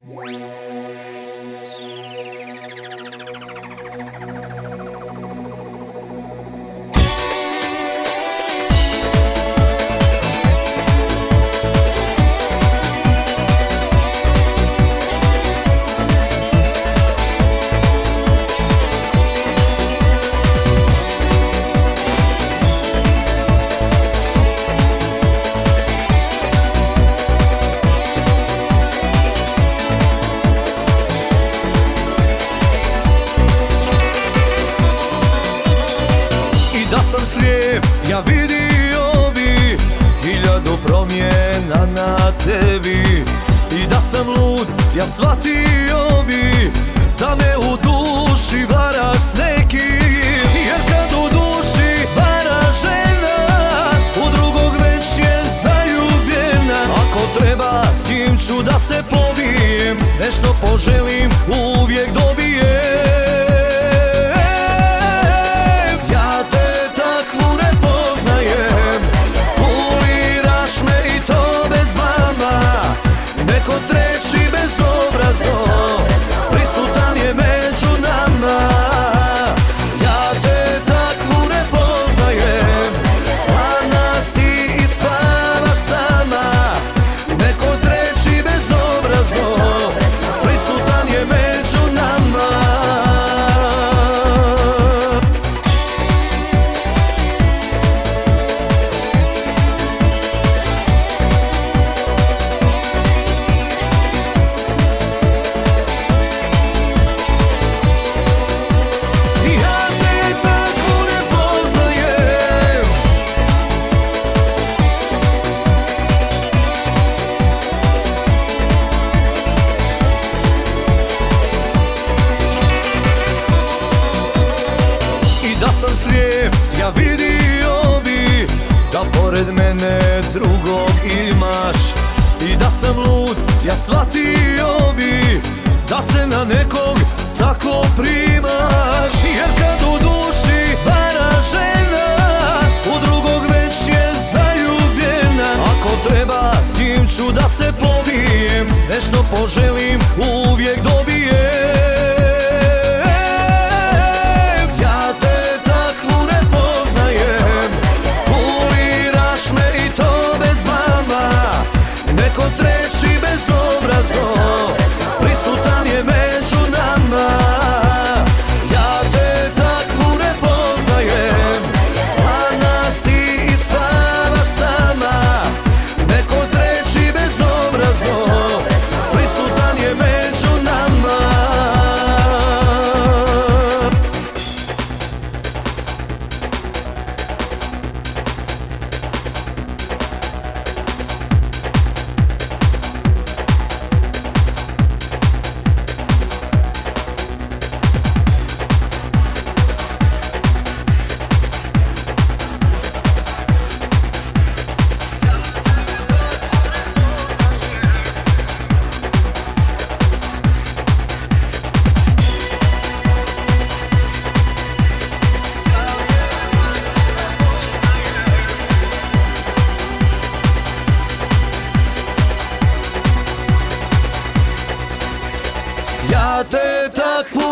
Da sam slijep, ja vidio bi 1000 promjena na tebi. I da sam lud, ja shvatio bi da me u duši varaš s nekim. Jer kad u duši vara žena, u drugog već je zaljubljena. Ako treba, s njim ću da se pobijem, sve što poželim uvijek dobijem. Prisutan je među nama. Ja te takvu ne poznajem, a nas i ispavaš sama. Neko treći bezobrazno, prisutan je među nama. Da sam slijep, ja vidio bi da pored mene drugog imaš. I da sam lud, ja shvatio bi da se na nekog tako primaš. Jer kad u duši vara žena, u drugog već je zaljubljena. Ako treba, s njim ću da se pobijem, sve što poželim uvijek dobijem. Treći bezobrazno, prisutan je među nama. Ja te takvu ne poznajem, a nas i ispavaš sama. Neko treći bezobrazno, prisutan je među nama. Ja te takvu